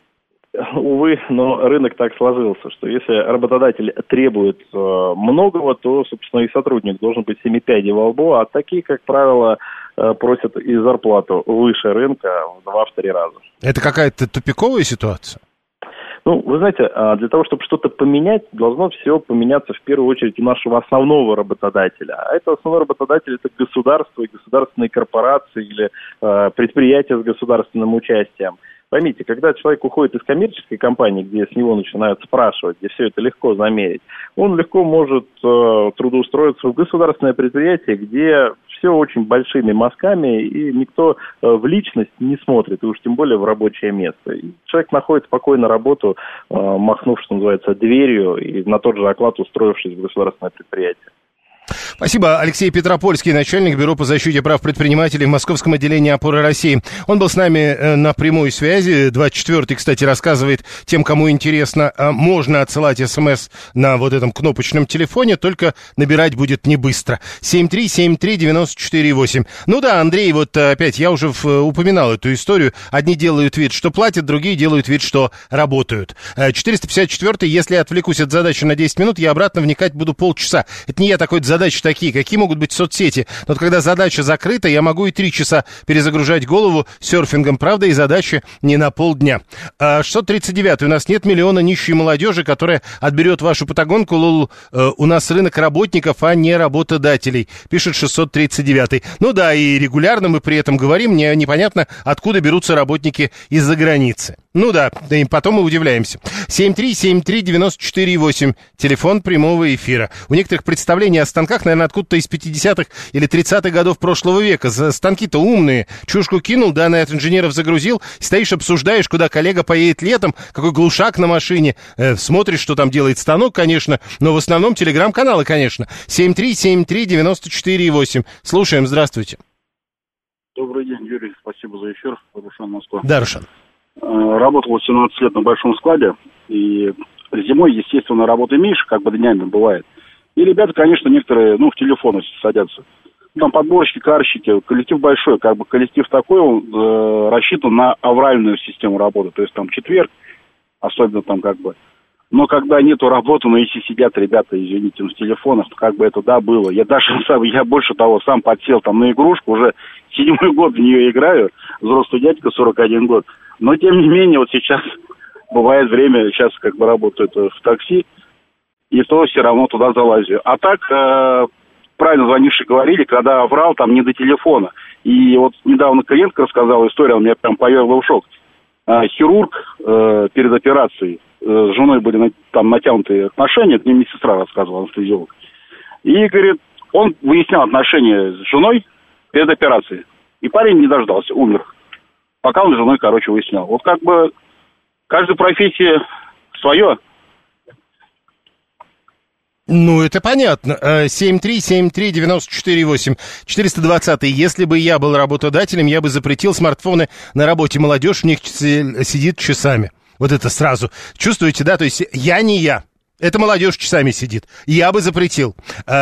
Увы, но рынок так сложился, что если работодатель требует э, многого, то, собственно, и сотрудник должен быть семи пядей во лбу, а такие, как правило, э, просят и зарплату выше рынка в два-три раза. Это какая-то тупиковая ситуация? Ну, вы знаете, для того, чтобы что-то поменять, должно все поменяться в первую очередь у нашего основного работодателя. А это основной работодатель – это государство и государственные корпорации или э, предприятия с государственным участием. Поймите, когда человек уходит из коммерческой компании, где с него начинают спрашивать, где все это легко замерить, он легко может э, трудоустроиться в государственное предприятие, где все очень большими мазками, и никто э, в личность не смотрит, и уж тем более в рабочее место. И человек находит спокойно работу, э, махнув, что называется, дверью, и на тот же оклад устроившись в государственное предприятие. Спасибо. Алексей Петропольский, начальник Бюро по защите прав предпринимателей в Московском отделении «Опоры России». Он был с нами на прямой связи. двадцать четвёртый, кстати, рассказывает тем, кому интересно, можно отсылать смс на вот этом кнопочном телефоне, только набирать будет не быстро. семь три семь три девять четыре восемь. Ну да, Андрей, вот опять я уже упоминал эту историю. Одни делают вид, что платят, другие делают вид, что работают. четыреста пятьдесят четвёртый, если я отвлекусь от задачи на десять минут, я обратно вникать буду полчаса. Это не я такой задачи такие, какие могут быть соцсети. Но вот когда задача закрыта, я могу и три часа перезагружать голову серфингом. Правда, и задача не на полдня. А шестьсот тридцать девятый. У нас нет миллиона нищей молодежи, которая отберет вашу патагонку. Лол, у нас рынок работников, а не работодателей, пишет шестьсот тридцать девятый. Ну да, и регулярно мы при этом говорим, мне непонятно, откуда берутся работники из-за границы. Ну да, да и потом мы удивляемся. семь три семь три девять четыре восемь. Телефон прямого эфира. У некоторых представлений о станках, наверное, откуда-то из пятидесятых или тридцатых годов прошлого века. Станки-то умные. Чушку кинул, данные от инженеров загрузил. Стоишь, обсуждаешь, куда коллега поедет летом, какой глушак на машине. Э, смотришь, что там делает станок, конечно, но в основном телеграм-каналы, конечно. семь три семь три девять четыре восемь. Слушаем, здравствуйте. Добрый день, Юрий. Спасибо за эфир. Рушан, Москва. Да, Рушан. Работал семнадцать лет на большом складе, и зимой, естественно, работы меньше, как бы днями бывает. И ребята, конечно, некоторые, ну, в телефоны садятся. Там подборщики, карщики, коллектив большой, как бы коллектив такой, он э, рассчитан на авральную систему работы, то есть там четверг, особенно там как бы. Но когда нету работы, но если сидят ребята, извините, в телефонах, то как бы это, да, было. Я даже сам, я больше того, сам подсел там на игрушку, уже седьмой год в нее играю, взрослый дядька, сорок один год. Но, тем не менее, вот сейчас бывает время, сейчас как бы работаю в такси, и то все равно туда залазю. А так, э, правильно звонившие говорили, когда врал, там не до телефона. И вот недавно клиентка рассказала историю, он меня прям повергла в шок. Э, хирург э, перед операцией, э, с женой были на, там натянутые отношения, это мне медсестра рассказывала, анестезиолог. И, говорит, он выяснял отношения с женой перед операцией. И парень не дождался, умер. Пока он с женой, короче, выяснял. Вот как бы каждой профессии свое. Ну, это понятно. семь три семь три девять четыре восемь. четыреста двадцатый. Если бы я был работодателем, я бы запретил смартфоны на работе. Молодежь в них сидит часами. Вот это сразу. Чувствуете, да? То есть я не я. Это молодежь часами сидит. Я бы запретил.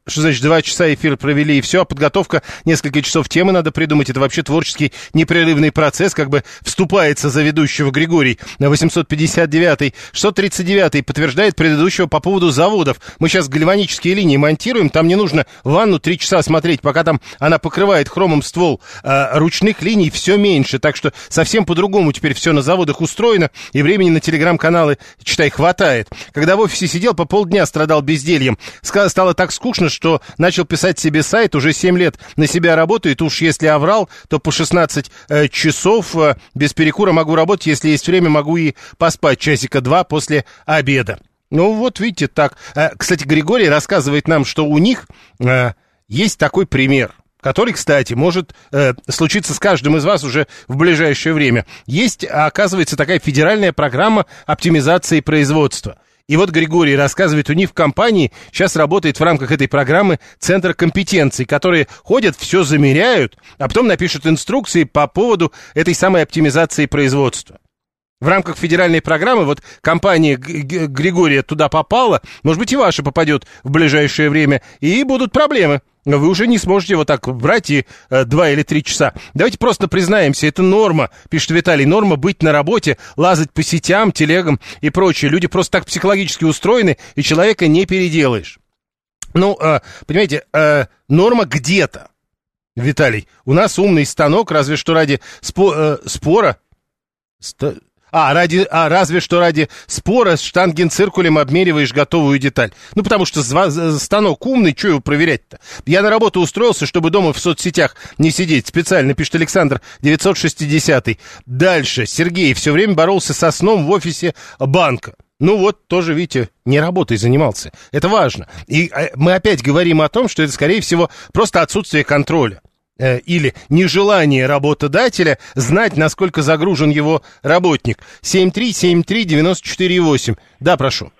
Что значит, два часа эфир провели и все, а подготовка, несколько часов темы надо придумать. Это вообще творческий непрерывный процесс, как бы вступается за ведущего Григорий. На восемьсот пятьдесят девятый, шестьсот тридцать девятый подтверждает предыдущего по поводу заводов. Мы сейчас гальванические линии монтируем, там не нужно ванну три часа смотреть, пока там она покрывает хромом ствол. А ручных линий все меньше, так что совсем по-другому теперь все на заводах устроено, и времени на телеграм-каналы, читай, хватает. Когда в офисе сидел, по полдня страдал бездельем. Стало так скучно, что начал писать себе сайт, уже семь лет на себя работает, уж если оврал, то по шестнадцать э, часов э, без перекура могу работать, если есть время, могу и поспать часика два после обеда. Ну вот видите, так. Э, кстати, Григорий рассказывает нам, что у них э, есть такой пример, который, кстати, может э, случиться с каждым из вас уже в ближайшее время. Есть, оказывается, такая федеральная программа оптимизации производства. И вот Григорий рассказывает, у них в компании сейчас работает в рамках этой программы центр компетенций, которые ходят, все замеряют, а потом напишут инструкции по поводу этой самой оптимизации производства. В рамках федеральной программы вот компания Григория туда попала, может быть, и ваша попадет в ближайшее время, и будут проблемы. Вы уже не сможете вот так брать и э, два или три часа. Давайте просто признаемся, это норма, пишет Виталий, норма быть на работе, лазать по сетям, телегам и прочее. Люди просто так психологически устроены, и человека не переделаешь. Ну, э, понимаете, э, норма где-то, Виталий. У нас умный станок, разве что ради спо, э, спора... Ст... А, ради, а, разве что ради спора с штангенциркулем обмериваешь готовую деталь. Ну, потому что станок умный, что его проверять-то? Я на работу устроился, чтобы дома в соцсетях не сидеть. Специально, пишет Александр, девятьсот шестидесятый. Дальше. Сергей все время боролся со сном в офисе банка. Ну вот, тоже, видите, не работой занимался. Это важно. И мы опять говорим о том, что это, скорее всего, просто отсутствие контроля. Или нежелание работодателя знать, насколько загружен его работник. семь три семь три девять четыре восемь. Да, прошу.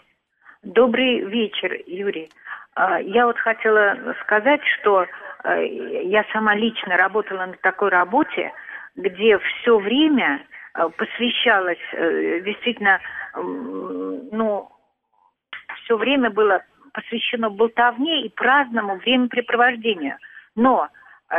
Добрый вечер, Юрий. Я вот хотела сказать, что я сама лично работала на такой работе, где все время посвящалось, действительно, ну, все время было посвящено болтовне и праздному времяпрепровождению. Но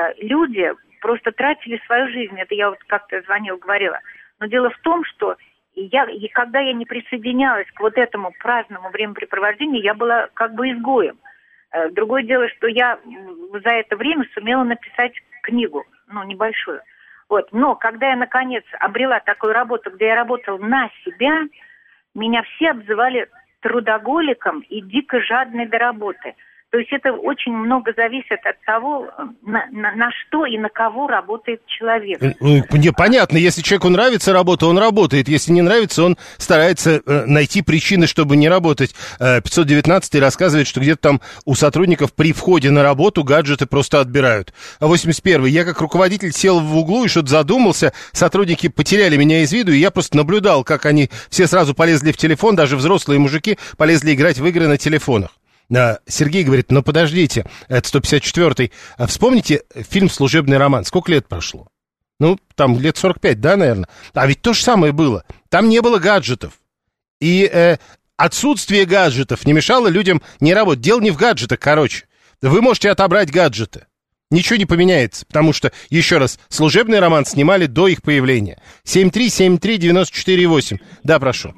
люди просто тратили свою жизнь. Это я вот как-то звонила, говорила. Но дело в том, что я, и когда я не присоединялась к вот этому праздному времяпрепровождению, я была как бы изгоем. Другое дело, что я за это время сумела написать книгу, ну, небольшую. Вот. Но когда я, наконец, обрела такую работу, где я работала на себя, меня все обзывали трудоголиком и дико жадной до работы. То есть это очень много зависит от того, на, на, на что и на кого работает человек. Не, понятно, если человеку нравится работа, он работает. Если не нравится, он старается э, найти причины, чтобы не работать. Э, пятьсот девятнадцатый рассказывает, что где-то там у сотрудников при входе на работу гаджеты просто отбирают. А восемьдесят первый. Я как руководитель сел в углу и что-то задумался. Сотрудники потеряли меня из виду, и я просто наблюдал, как они все сразу полезли в телефон, даже взрослые мужики полезли играть в игры на телефонах. Сергей говорит, ну подождите, это сто пятьдесят четвёртый. Вспомните фильм «Служебный роман». Сколько лет прошло? Ну, там лет сорок пять, да, наверное? А ведь то же самое было. Там не было гаджетов. И э, отсутствие гаджетов не мешало людям не работать. Дело не в гаджетах, короче. Вы можете отобрать гаджеты. Ничего не поменяется, потому что, еще раз, «Служебный роман» снимали до их появления. семь три семь три девять четыре восемь. Да, прошу.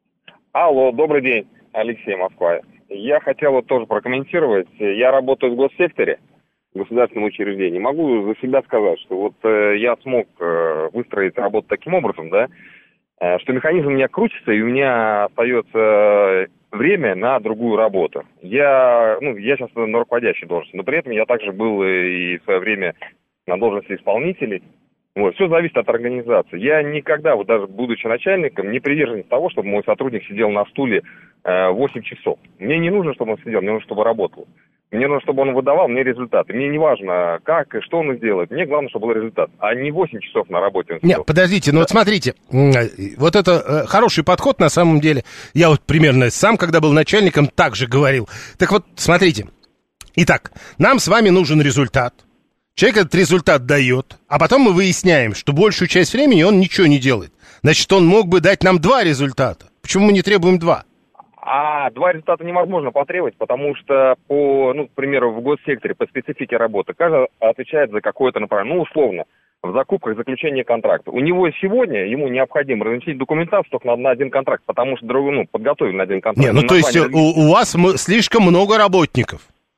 Алло, добрый день, Алексей, Москва. Я хотел вот тоже прокомментировать. Я работаю в госсекторе, в государственном учреждении. Могу за себя сказать, что вот э, я смог э, выстроить работу таким образом, да, э, что механизм у меня крутится, и у меня остается время на другую работу. Я, ну, я сейчас на руководящей должности, но при этом я также был и в свое время на должности исполнителей. Вот, все зависит от организации. Я никогда, вот даже будучи начальником, не приверженец того, чтобы мой сотрудник сидел на стуле э, восемь часов. Мне не нужно, чтобы он сидел, мне нужно, чтобы работал. Мне нужно, чтобы он выдавал мне результаты. Мне не важно, как и что он сделает. Мне главное, чтобы был результат, а не восемь часов на работе. Нет, подождите, ну да. Вот смотрите, вот это э, хороший подход на самом деле. Я вот примерно сам, когда был начальником, так же говорил. Так вот, смотрите. Итак, нам с вами нужен результат. Человек этот результат дает, а потом мы выясняем, что большую часть времени он ничего не делает. Значит, он мог бы дать нам два результата. Почему мы не требуем два? А два результата невозможно потребовать, потому что, по, ну, к примеру, в госсекторе, по специфике работы, каждый отвечает за какое-то направление, ну, условно, в закупках, заключение контракта. У него сегодня, ему необходимо разместить документацию только на, на один контракт, потому что, ну, подготовили на один контракт. Не, ну, то есть у, у вас слишком много работников.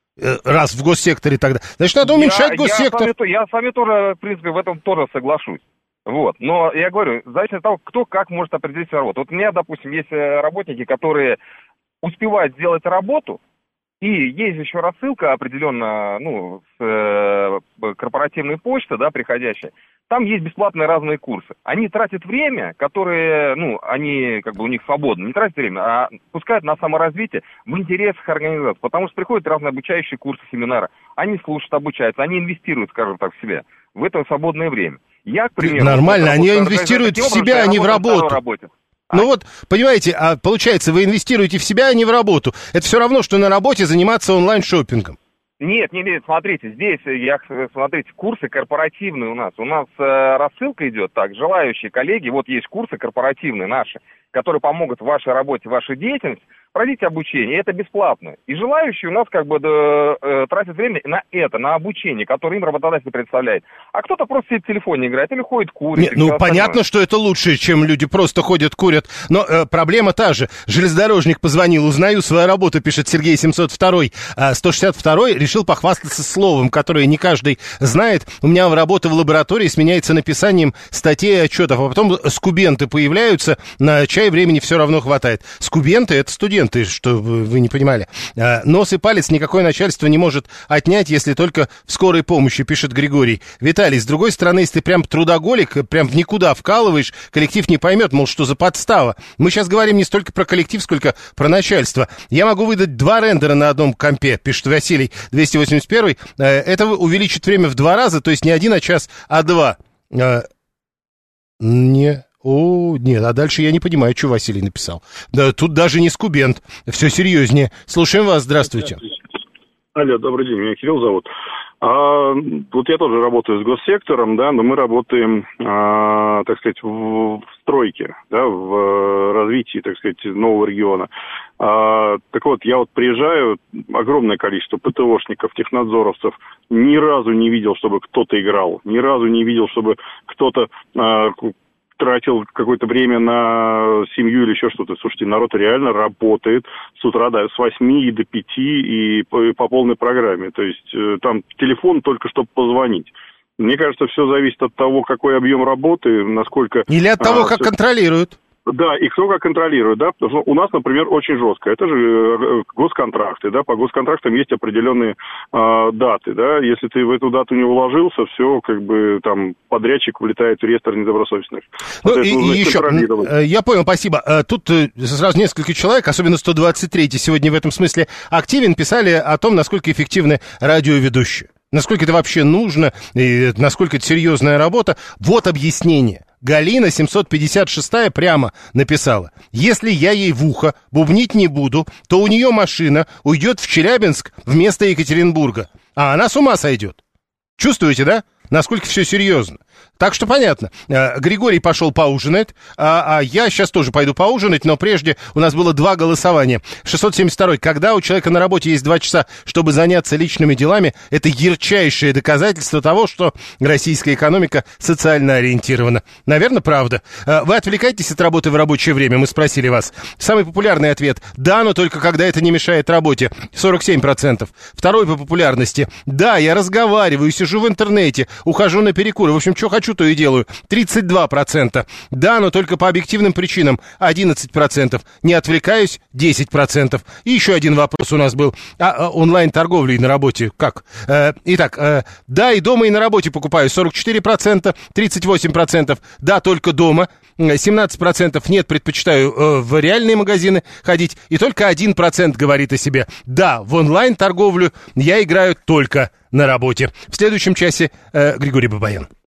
Раз в госсекторе тогда. Значит, надо уменьшать я, госсектор. Я с, вами, я с вами тоже, в принципе, в этом тоже соглашусь. Вот. Но я говорю, зависит от того, кто как может определить свою работу. Вот у меня, допустим, есть работники, которые успевают сделать работу, и есть еще рассылка определенно, ну, с э, корпоративной почты, да, приходящей. Там есть бесплатные разные курсы. Они тратят время, которое, ну, они, как бы, у них свободно, не тратят время, а пускают на саморазвитие в интересах организации. Потому что приходят разные обучающие курсы, семинары. Они слушают, обучаются, они инвестируют, скажем так, в себя в это свободное время. Я, к примеру... Нормально, они инвестируют в себя, а не в работу. Ну а? Вот, понимаете, а получается, вы инвестируете в себя, а не в работу. Это все равно, что на работе заниматься онлайн-шоппингом. Нет, нет, нет, смотрите, здесь, я, смотрите, курсы корпоративные у нас. У нас э, рассылка идет так, желающие коллеги, вот есть курсы корпоративные наши, которые помогут в вашей работе, в вашей деятельности, пройдите обучение, это бесплатно. И желающие у нас как бы да, э, тратят время на это, на обучение, которое им работодатель представляет. А кто-то просто сидит в телефоне играет или ходит курит. Нет, ну, понятно, что это лучше, чем люди просто ходят, курят. Но э, проблема та же. Железнодорожник позвонил, узнаю свою работу, пишет Сергей семьсот два. А сто шестьдесят два решил похвастаться словом, которое не каждый знает. У меня работа в лаборатории сменяется написанием статей и отчетов, а потом скубенты появляются, на чай времени все равно хватает. Скубенты — это студенты. Что вы не понимали. Нос и палец никакое начальство не может отнять, если только в скорой помощи, пишет Григорий. Виталий, с другой стороны, если ты прям трудоголик, прям в никуда вкалываешь, коллектив не поймет, мол, что за подстава. Мы сейчас говорим не столько про коллектив, сколько про начальство. Я могу выдать два рендера на одном компе, пишет Василий двести восемьдесят один. Это увеличит время в два раза, то есть не один, а час, а два. Не... О, нет, а дальше я не понимаю, что Василий написал. Да, тут даже не скубент, все серьезнее. Слушаем вас, здравствуйте. Алло, добрый день, меня Кирилл зовут. А, вот я тоже работаю с госсектором, да, но мы работаем, а, так сказать, в, в стройке, да, в развитии, так сказать, нового региона. А, так вот, я вот приезжаю, огромное количество ПТОшников, технадзоровцев, ни разу не видел, чтобы кто-то играл, ни разу не видел, чтобы кто-то... А, тратил какое-то время на семью или еще что-то. Слушайте, народ реально работает с утра до, с восьми и до пяти и по, и по полной программе. То есть э, там телефон только чтобы позвонить. Мне кажется, все зависит от того, какой объем работы, насколько... Или от того, а, как все... контролируют. Да, и кто как контролирует, да, потому что у нас, например, очень жестко. Это же госконтракты, да, по госконтрактам есть определенные э, даты, да. Если ты в эту дату не уложился, все, как бы, там, подрядчик влетает в реестр недобросовестных. Ну, и, и еще, я понял, спасибо. Тут сразу несколько человек, особенно сто двадцать третий, сегодня в этом смысле активен, писали о том, насколько эффективны радиоведущие. Насколько это вообще нужно, и насколько это серьезная работа. Вот объяснение. Галина семьсот пятьдесят шесть прямо написала: если я ей в ухо бубнить не буду, то у нее машина уйдет в Челябинск вместо Екатеринбурга, а она с ума сойдет. Чувствуете, да? Насколько все серьезно. Так что понятно. Григорий пошел поужинать, а, а я сейчас тоже пойду поужинать, но прежде у нас было два голосования. шестьсот семьдесят два. Когда у человека на работе есть два часа, чтобы заняться личными делами, это ярчайшее доказательство того, что российская экономика социально ориентирована. Наверное, правда. Вы отвлекаетесь от работы в рабочее время? Мы спросили вас. Самый популярный ответ: да, но только когда это не мешает работе. сорок семь процентов. Второй по популярности: да, я разговариваю, сижу в интернете, ухожу на перекуры. В общем, что хочу, то и делаю. тридцать два процента. Да, но только по объективным причинам. одиннадцать процентов. Не отвлекаюсь. десять процентов. И еще один вопрос у нас был. А, а онлайн-торговля и на работе как? Э, итак, э, да, и дома, и на работе покупаю. сорок четыре процента. тридцать восемь процентов. Да, только дома. семнадцать процентов нет, предпочитаю э, в реальные магазины ходить. И только один процент говорит о себе: да, в онлайн-торговлю я играю только на работе. В следующем часе э, Григорий Бабаян.